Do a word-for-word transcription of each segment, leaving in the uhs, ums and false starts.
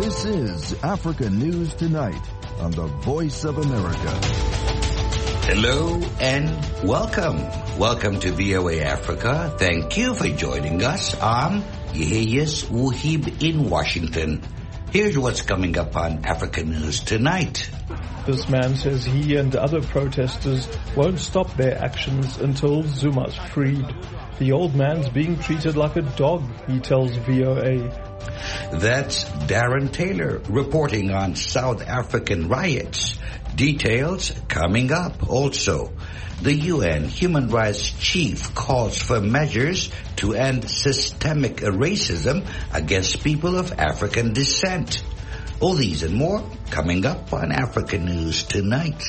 This is Africa News Tonight on the Voice of America. Hello and welcome. Welcome to V O A Africa. Thank you for joining us. I'm Yeheyes Wuhib in Washington. Here's what's coming up on Africa News Tonight. This man says he and other protesters won't stop their actions until Zuma's freed. The old man's being treated like a dog, he tells V O A. That's Darren Taylor reporting on South African riots. Details coming up also. The U N Human Rights Chief calls for measures to end systemic racism against people of African descent. All these and more coming up on Africa News Tonight.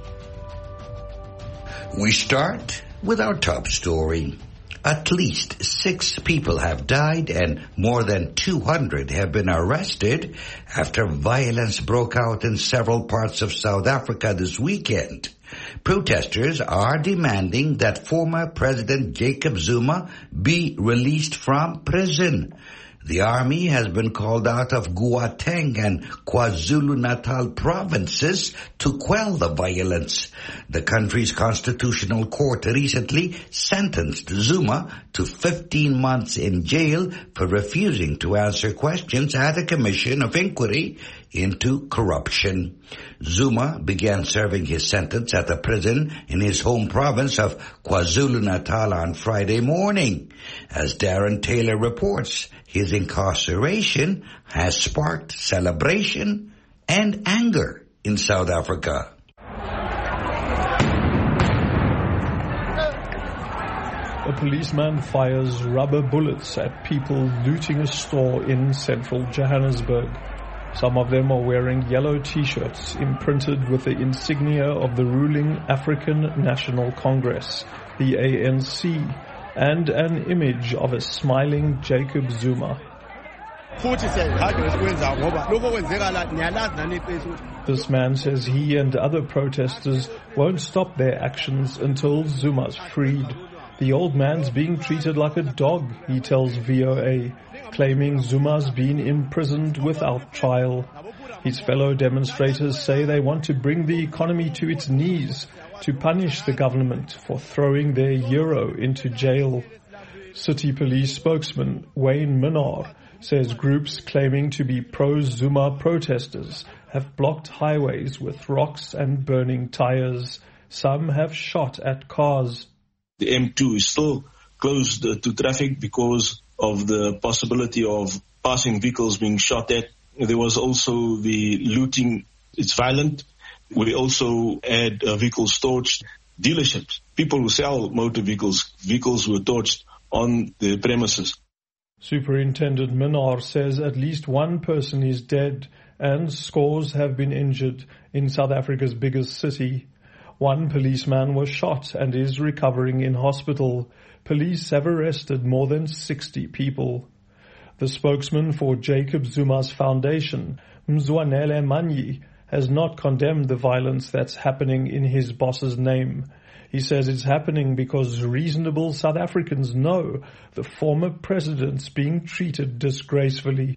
We start with our top story. At least six people have died and more than two hundred have been arrested after violence broke out in several parts of South Africa this weekend. Protesters are demanding that former President Jacob Zuma be released from prison. The army has been called out of Gauteng and KwaZulu-Natal provinces to quell the violence. The country's constitutional court recently sentenced Zuma to fifteen months in jail for refusing to answer questions at a commission of inquiry into corruption. Zuma began serving his sentence at a prison in his home province of KwaZulu-Natal on Friday morning. As Darren Taylor reports, his incarceration has sparked celebration and anger in South Africa. A policeman fires rubber bullets at people looting a store in central Johannesburg. Some of them are wearing yellow t-shirts imprinted with the insignia of the ruling African National Congress, the A N C, and an image of a smiling Jacob Zuma. This man says he and other protesters won't stop their actions until Zuma's freed. The old man's being treated like a dog, he tells V O A, claiming Zuma's been imprisoned without trial. His fellow demonstrators say they want to bring the economy to its knees to punish the government for throwing their euro into jail. City Police spokesman Wayne Minnar says groups claiming to be pro-Zuma protesters have blocked highways with rocks and burning tires. Some have shot at cars. The M two is still closed uh, to traffic because of the possibility of passing vehicles being shot at. There was also the looting. It's violent. We also had uh, vehicles torched. Dealerships, people who sell motor vehicles, vehicles were torched on the premises. Superintendent Minnar says at least one person is dead and scores have been injured in South Africa's biggest city. One policeman was shot and is recovering in hospital. Police have arrested more than sixty people. The spokesman for Jacob Zuma's foundation, Mzwanele Manyi, has not condemned the violence that's happening in his boss's name. He says it's happening because reasonable South Africans know the former president's being treated disgracefully.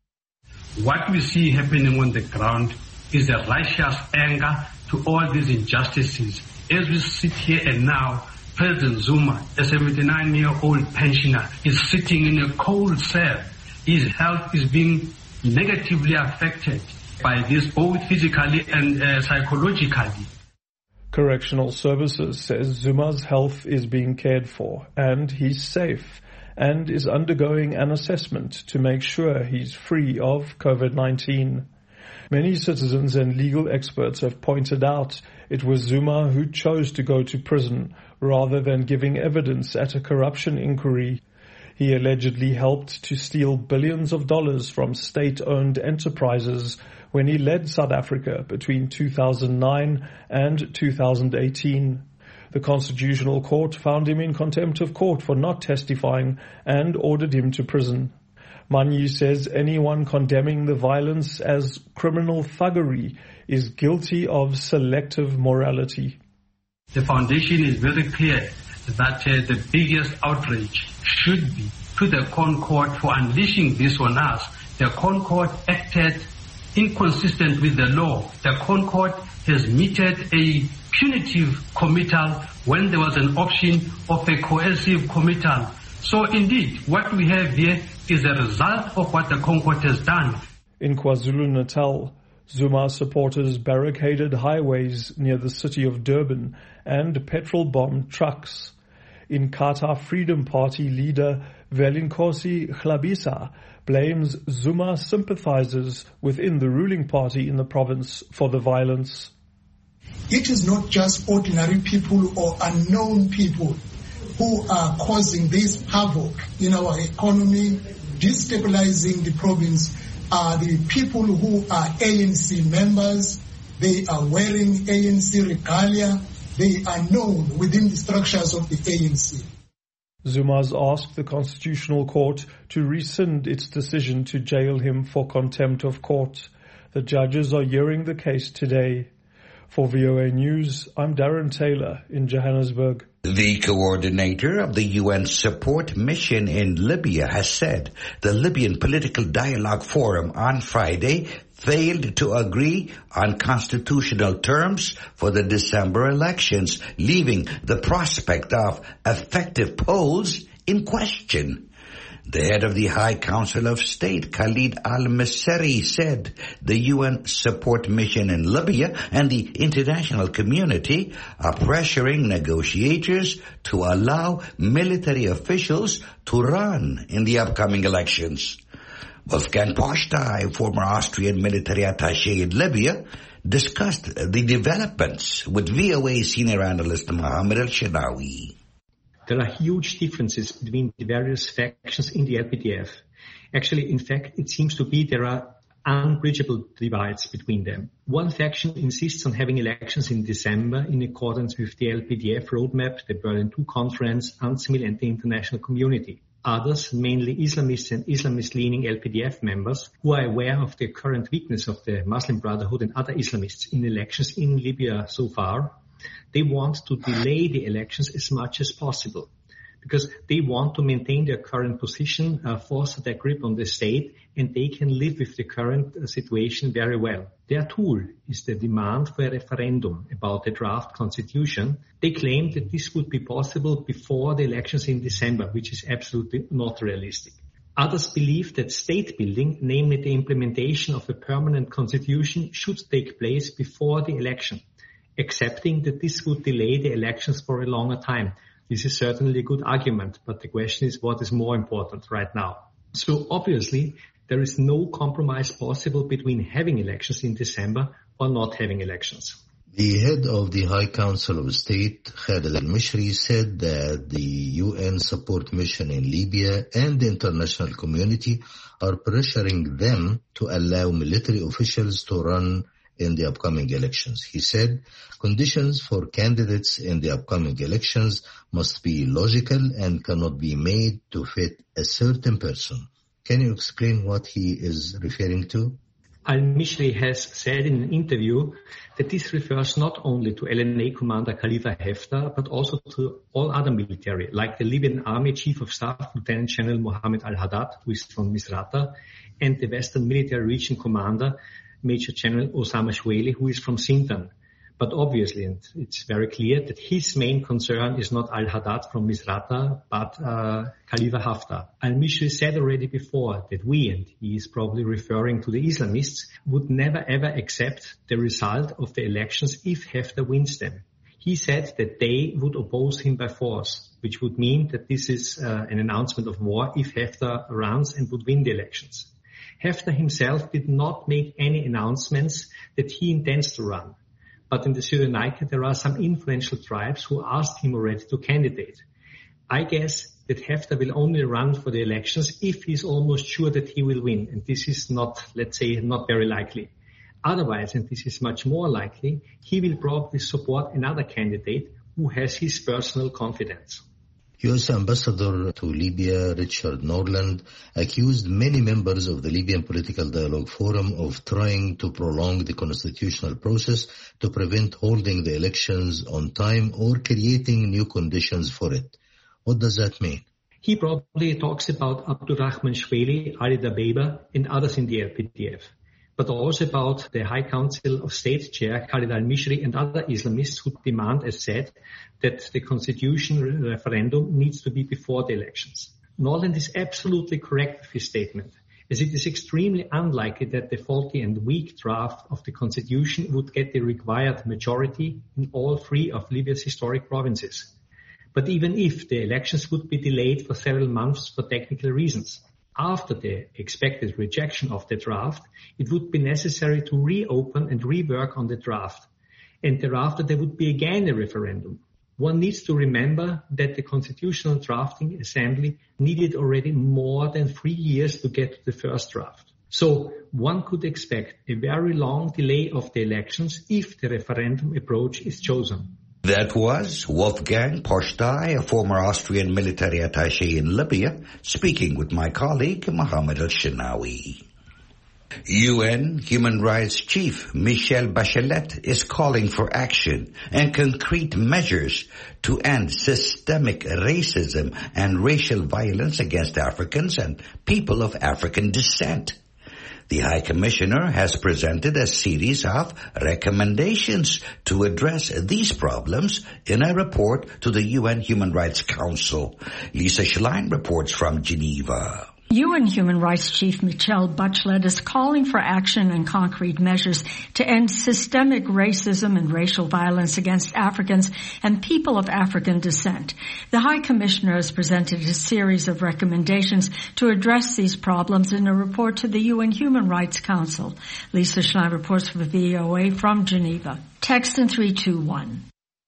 What we see happening on the ground is a righteous anger to all these injustices. As we sit here and now, President Zuma, a seventy-nine-year-old pensioner, is sitting in a cold cell. His health is being negatively affected by this, both physically and uh, psychologically. Correctional Services says Zuma's health is being cared for and he's safe and is undergoing an assessment to make sure he's free of COVID nineteen. Many citizens and legal experts have pointed out it was Zuma who chose to go to prison rather than giving evidence at a corruption inquiry. He allegedly helped to steal billions of dollars from state-owned enterprises when he led South Africa between two thousand nine and two thousand eighteen. The Constitutional Court found him in contempt of court for not testifying and ordered him to prison. Manyi says anyone condemning the violence as criminal thuggery is guilty of selective morality. The foundation is very clear that uh, the biggest outrage should be to the CONCORD for unleashing this on us. The CONCORD acted inconsistent with the law. The Concord has meted a punitive committal when there was an option of a coercive committal. So indeed, what we have here is a result of what the Concord has done. In KwaZulu-Natal, Zuma supporters barricaded highways near the city of Durban and petrol-bombed trucks. In Qatar, Freedom Party leader Velinkosi Hlabisa blames Zuma sympathizers within the ruling party in the province for the violence. It is not just ordinary people or unknown people who are causing this havoc in our economy, destabilizing the province. Are the people who are A N C members. They are wearing A N C regalia. They are known within the structures of the A N C. Zuma's asked the Constitutional Court to rescind its decision to jail him for contempt of court. The judges are hearing the case today. For V O A News, I'm Darren Taylor in Johannesburg. The coordinator of the U N support mission in Libya has said the Libyan Political Dialogue Forum on Friday failed to agree on constitutional terms for the December elections, leaving the prospect of effective polls in question. The head of the High Council of State, Khalid al-Masri, said the U N support mission in Libya and the international community are pressuring negotiators to allow military officials to run in the upcoming elections. Wolfgang Posta, a former Austrian military attaché in Libya, discussed the developments with V O A senior analyst Mohammed Al-Shinawi. There are huge differences between the various factions in the L P D F. Actually, in fact, it seems to be there are unbridgeable divides between them. One faction insists on having elections in December in accordance with the L P D F roadmap, the Berlin two conference, UNSMIL and the international community. Others, mainly Islamists and Islamist-leaning L P D F members, who are aware of the current weakness of the Muslim Brotherhood and other Islamists in elections in Libya so far, they want to delay the elections as much as possible because they want to maintain their current position, uh, foster their grip on the state, and they can live with the current uh, situation very well. Their tool is the demand for a referendum about the draft constitution. They claim that this would be possible before the elections in December, which is absolutely not realistic. Others believe that state building, namely the implementation of a permanent constitution, should take place before the election, accepting that this would delay the elections for a longer time. This is certainly a good argument, but the question is what is more important right now. So obviously, there is no compromise possible between having elections in December or not having elections. The head of the High Council of State, Khalid al-Masri, said that the U N support mission in Libya and the international community are pressuring them to allow military officials to run in the upcoming elections. He said conditions for candidates in the upcoming elections must be logical and cannot be made to fit a certain person. Can you explain what he is referring to? Al-Mishri has said in an interview that this refers not only to L N A Commander Khalifa Haftar, but also to all other military, like the Libyan Army Chief of Staff, Lieutenant General Mohammed Al-Haddad, who is from Misrata, and the Western Military Region Commander, Major General Osama Shweli, who is from Sintan. But obviously, and it's very clear that his main concern is not Al-Haddad from Misrata, but uh, Khalifa Haftar. Al-Mishri said already before that we, and he is probably referring to the Islamists, would never ever accept the result of the elections if Haftar wins them. He said that they would oppose him by force, which would mean that this is uh, an announcement of war if Haftar runs and would win the elections. Haftar himself did not make any announcements that he intends to run. But in the Cyrenaica, there are some influential tribes who asked him already to candidate. I guess that Haftar will only run for the elections if he's almost sure that he will win. And this is not, let's say, not very likely. Otherwise, and this is much more likely, he will probably support another candidate who has his personal confidence. U S Ambassador to Libya, Richard Norland, accused many members of the Libyan Political Dialogue Forum of trying to prolong the constitutional process to prevent holding the elections on time or creating new conditions for it. What does that mean? He probably talks about Abdurrahman Shweli, Ali Dabeiba, and others in the L P D F. but also about the High Council of State Chair Khalid al-Mishri and other Islamists who demand, as said, that the constitution referendum needs to be before the elections. Norland is absolutely correct with his statement, as it is extremely unlikely that the faulty and weak draft of the constitution would get the required majority in all three of Libya's historic provinces. But even if the elections would be delayed for several months for technical reasons, after the expected rejection of the draft, it would be necessary to reopen and rework on the draft. And thereafter there would be again a referendum. One needs to remember that the Constitutional Drafting Assembly needed already more than three years to get to the first draft. So one could expect a very long delay of the elections if the referendum approach is chosen. That was Wolfgang Postai, a former Austrian military attaché in Libya, speaking with my colleague Mohammed Al-Shinawi. U N Human Rights Chief Michelle Bachelet is calling for action and concrete measures to end systemic racism and racial violence against Africans and people of African descent. The High Commissioner has presented a series of recommendations to address these problems in a report to the U N Human Rights Council. Lisa Schlein reports from Geneva. U N Human Rights Chief Michelle Bachelet is calling for action and concrete measures to end systemic racism and racial violence against Africans and people of African descent. The High Commissioner has presented a series of recommendations to address these problems in a report to the U N Human Rights Council. Lisa Schlein reports for V O A from Geneva. Text in three two one.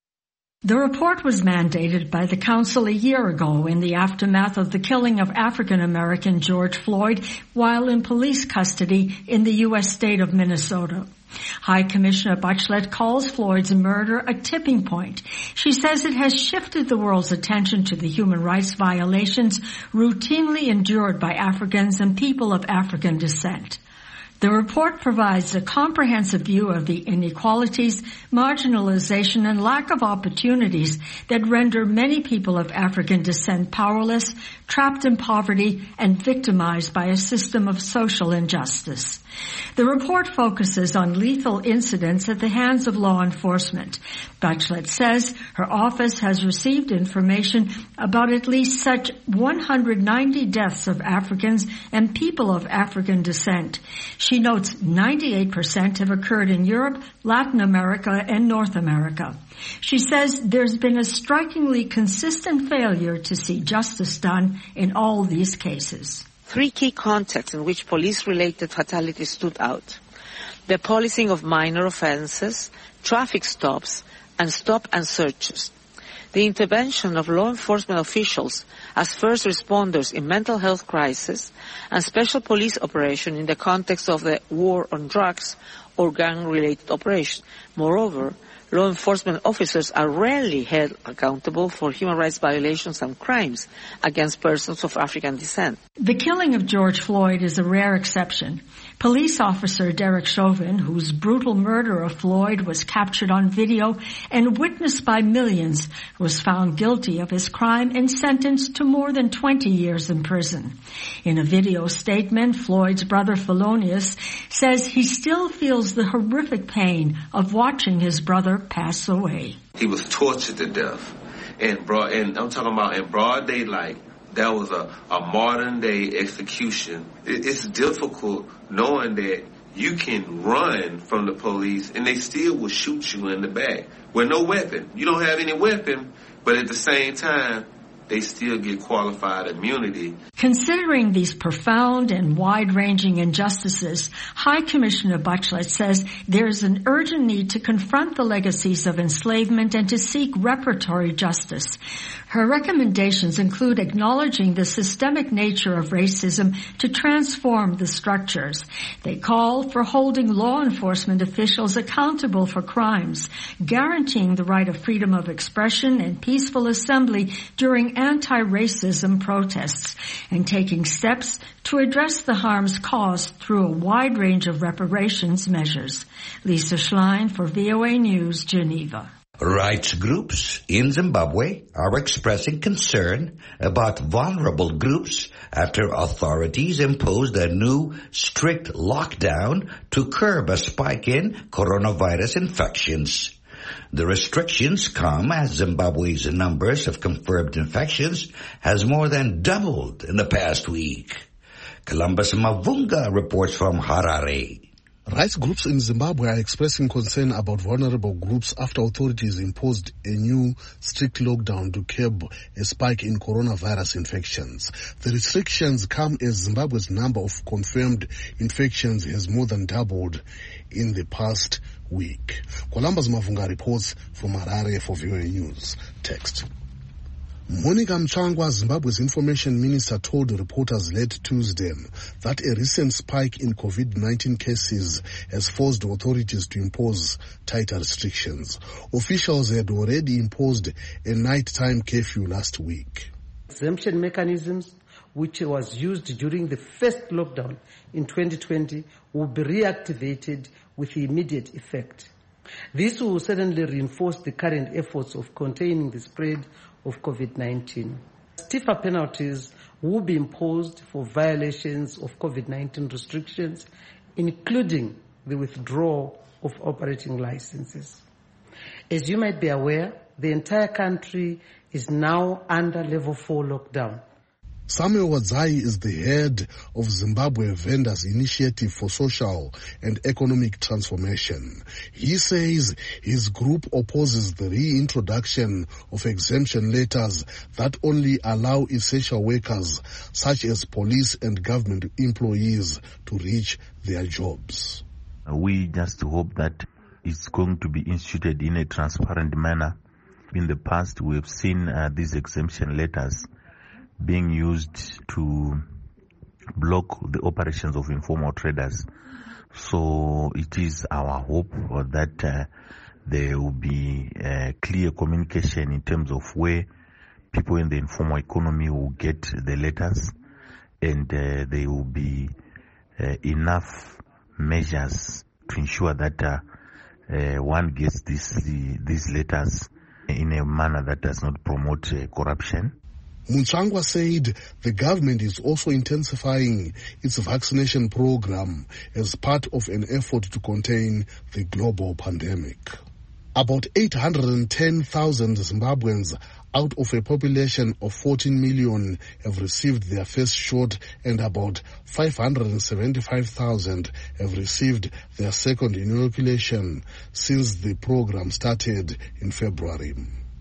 The report was mandated by the Council a year ago in the aftermath of the killing of African-American George Floyd while in police custody in the U S state of Minnesota. High Commissioner Bachelet calls Floyd's murder a tipping point. She says it has shifted the world's attention to the human rights violations routinely endured by Africans and people of African descent. The report provides a comprehensive view of the inequalities, marginalization, and lack of opportunities that render many people of African descent powerless, trapped in poverty, and victimized by a system of social injustice. The report focuses on lethal incidents at the hands of law enforcement. Bachelet says her office has received information about at least such one hundred ninety deaths of Africans and people of African descent. She notes ninety-eight percent have occurred in Europe, Latin America, and North America. She says there's been a strikingly consistent failure to see justice done in all these cases. Three key contexts in which police-related fatalities stood out: the policing of minor offenses, traffic stops, and stop and searches. The intervention of law enforcement officials as first responders in mental health crisis and special police operation in the context of the war on drugs or gang-related operations. Moreover, law enforcement officers are rarely held accountable for human rights violations and crimes against persons of African descent. The killing of George Floyd is a rare exception. Police officer Derek Chauvin, whose brutal murder of Floyd was captured on video and witnessed by millions, was found guilty of his crime and sentenced to more than twenty years in prison. In a video statement, Floyd's brother Felonius says he still feels the horrific pain of watching his brother pass away. He was tortured to death, and broad, and I'm talking about in broad daylight. That was a, a modern day execution. It, it's difficult knowing that you can run from the police and they still will shoot you in the back with no weapon. You don't have any weapon, but at the same time, they still get qualified immunity. Considering these profound and wide-ranging injustices, High Commissioner Bachelet says there is an urgent need to confront the legacies of enslavement and to seek reparatory justice. Her recommendations include acknowledging the systemic nature of racism to transform the structures. They call for holding law enforcement officials accountable for crimes, guaranteeing the right of freedom of expression and peaceful assembly during anti-racism protests, and taking steps to address the harms caused through a wide range of reparations measures. Lisa Schlein for V O A News, Geneva. Rights groups in Zimbabwe are expressing concern about vulnerable groups after authorities imposed a new strict lockdown to curb a spike in coronavirus infections. The restrictions come as Zimbabwe's numbers of confirmed infections has more than doubled in the past week. Columbus Mavunga reports from Harare. Rights groups in Zimbabwe are expressing concern about vulnerable groups after authorities imposed a new strict lockdown to curb a spike in coronavirus infections. The restrictions come as Zimbabwe's number of confirmed infections has more than doubled in the past week. Columbus Mavunga reports from Harare for V O A News. Text. Monica Mchangwa, Zimbabwe's information minister, told reporters late Tuesday that a recent spike in COVID nineteen cases has forced authorities to impose tighter restrictions. Officials had already imposed a nighttime curfew last week. Exemption mechanisms, which was used during the first lockdown in twenty twenty, will be reactivated with immediate effect. This will certainly reinforce the current efforts of containing the spread of COVID nineteen. Stiffer penalties will be imposed for violations of COVID nineteen restrictions, including the withdrawal of operating licenses. As you might be aware, the entire country is now under level four lockdown. Samuel Wadzai is the head of Zimbabwe Vendors Initiative for Social and Economic Transformation. He says his group opposes the reintroduction of exemption letters that only allow essential workers such as police and government employees to reach their jobs. We just hope that it's going to be instituted in a transparent manner. In the past, we have seen uh, these exemption letters being used to block the operations of informal traders. So it is our hope that uh, there will be uh, clear communication in terms of where people in the informal economy will get the letters, and uh, there will be uh, enough measures to ensure that uh, uh, one gets this, the, these letters in a manner that does not promote uh, corruption. Mchangwa said the government is also intensifying its vaccination program as part of an effort to contain the global pandemic. About eight hundred ten thousand Zimbabweans out of a population of fourteen million have received their first shot, and about five hundred seventy-five thousand have received their second inoculation since the program started in February.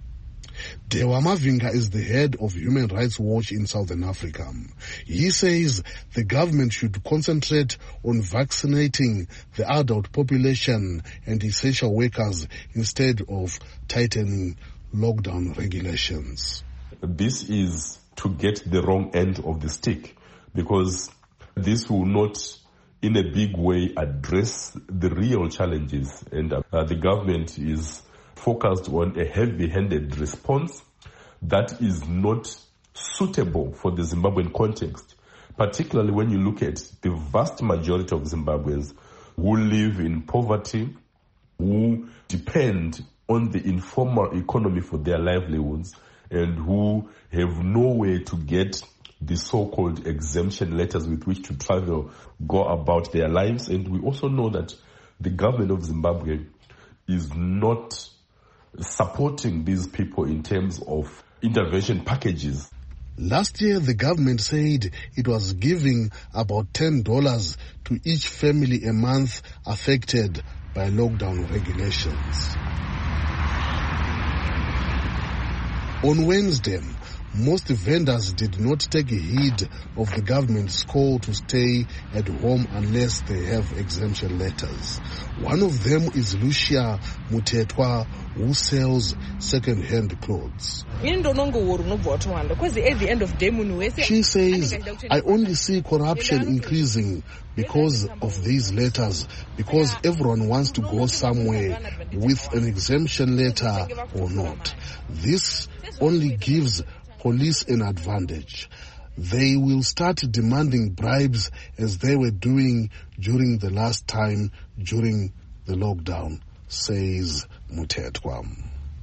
Dewa Mavinga is the head of Human Rights Watch in Southern Africa. He says the government should concentrate on vaccinating the adult population and essential workers instead of tightening lockdown regulations. This is to get the wrong end of the stick, because this will not in a big way address the real challenges, and uh, the government is focused on a heavy-handed response that is not suitable for the Zimbabwean context, particularly when you look at the vast majority of Zimbabweans who live in poverty, who depend on the informal economy for their livelihoods, and who have no way to get the so-called exemption letters with which to travel, go about their lives. And we also know that the government of Zimbabwe is not supporting these people in terms of intervention packages. Last year, the government said it was giving about ten dollars to each family a month affected by lockdown regulations. On Wednesday, most vendors did not take heed of the government's call to stay at home unless they have exemption letters. One of them is Lucia Mutetwa, who sells second-hand clothes. She says, I only see corruption increasing because of these letters, because everyone wants to go somewhere with an exemption letter or not. This only gives police an advantage. They will start demanding bribes as they were doing during the last time during the lockdown, says Mutetwa.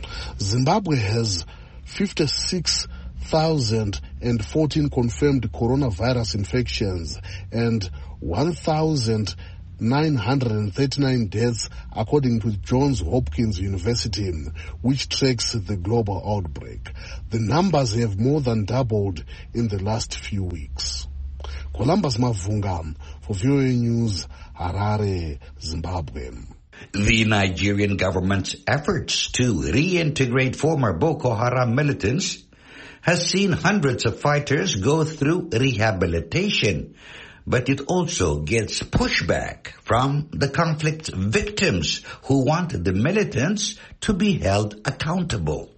Zimbabwe has fifty-six thousand fourteen confirmed coronavirus infections and one thousand nine hundred thirty-nine deaths, according to Johns Hopkins University, which tracks the global outbreak. The numbers have more than doubled in the last few weeks. Columbus Mavunga for V O A News, Harare, Zimbabwe. The Nigerian government's efforts to reintegrate former Boko Haram militants has seen hundreds of fighters go through rehabilitation, but it also gets pushback from the conflict victims who want the militants to be held accountable.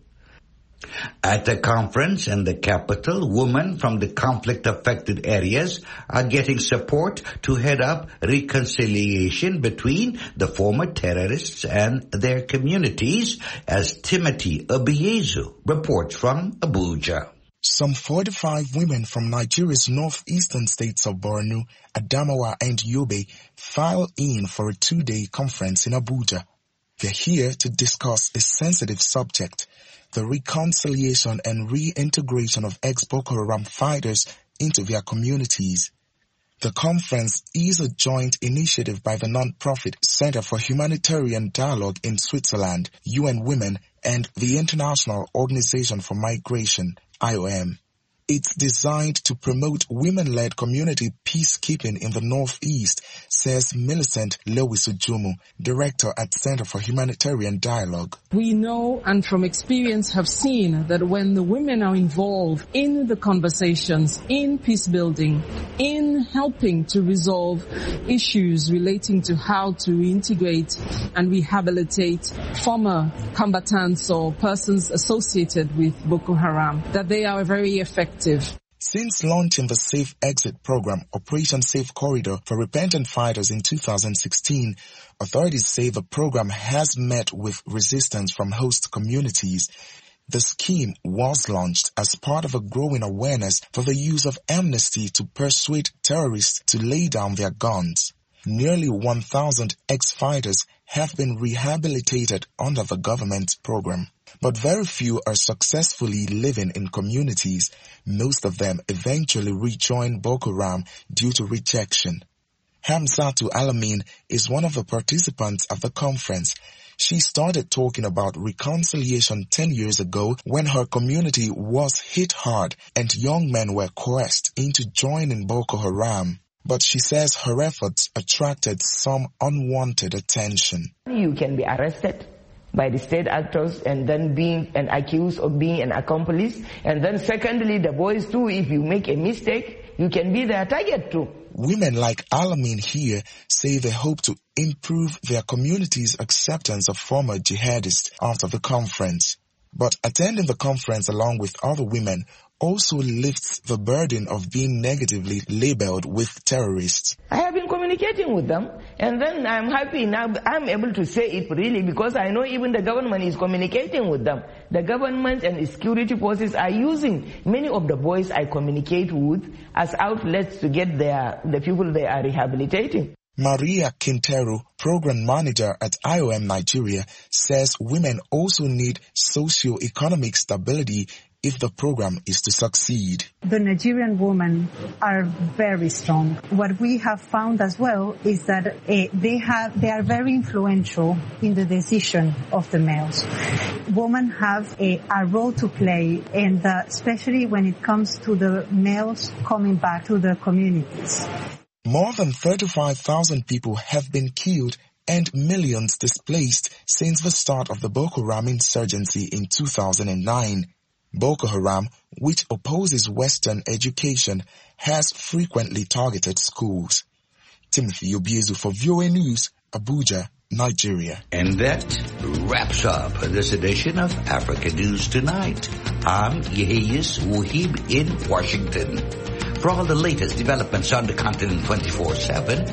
At a conference in the capital, women from the conflict-affected areas are getting support to head up reconciliation between the former terrorists and their communities, as Timothy Obiezu reports from Abuja. Some forty-five women from Nigeria's northeastern states of Borno, Adamawa and Yobe filed in for a two-day conference in Abuja. They're here to discuss a sensitive subject: the reconciliation and reintegration of ex-Boko Haram fighters into their communities. The conference is a joint initiative by the non-profit Center for Humanitarian Dialogue in Switzerland, U N Women, and the International Organization for Migration, I O M. It's designed to promote women-led community peacekeeping in the Northeast, says Millicent Lewis-Ujumu, director at Center for Humanitarian Dialogue. We know and from experience have seen that when the women are involved in the conversations, in peace building, in helping to resolve issues relating to how to reintegrate and rehabilitate former combatants or persons associated with Boko Haram, that they are very effective. Since launching the Safe Exit program, Operation Safe Corridor for repentant fighters in two thousand sixteen, authorities say the program has met with resistance from host communities. The scheme was launched as part of a growing awareness for the use of amnesty to persuade terrorists to lay down their guns. Nearly one thousand ex-fighters have been rehabilitated under the government program, but very few are successfully living in communities. Most of them eventually rejoin Boko Haram due to rejection. Hamzatu Alamin is one of the participants of the conference. She started talking about reconciliation ten years ago when her community was hit hard and young men were coerced into joining Boko Haram. But she says her efforts attracted some unwanted attention. You can be arrested by the state actors and then being and accused of being an accomplice. And then secondly, the boys too, if you make a mistake, you can be their target too. Women like Alamin here say they hope to improve their community's acceptance of former jihadists after the conference. But attending the conference along with other women also lifts the burden of being negatively labeled with terrorists. I have been communicating with them, and then I'm happy now I'm able to say it really because I know even the government is communicating with them. The government and the security forces are using many of the boys I communicate with as outlets to get their, the people they are rehabilitating. Maria Quintero, program manager at I O M Nigeria, says women also need socio-economic stability if the program is to succeed. The Nigerian women are very strong. What we have found as well is that uh, they have they are very influential in the decision of the males. Women have a, a role to play, and uh, especially when it comes to the males coming back to the communities. More than thirty-five thousand people have been killed and millions displaced since the start of the Boko Haram insurgency in two thousand nine. Boko Haram, which opposes Western education, has frequently targeted schools. Timothy Obiezu for V O A News, Abuja, Nigeria. And that wraps up this edition of Africa News Tonight. I'm Yehiyas Wuhib in Washington. For all the latest developments on the continent twenty-four seven,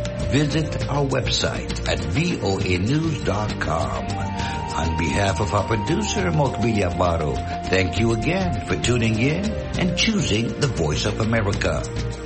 visit our website at V O A news dot com. On behalf of our producer, Mokbili Abaro, thank you again for tuning in and choosing the Voice of America.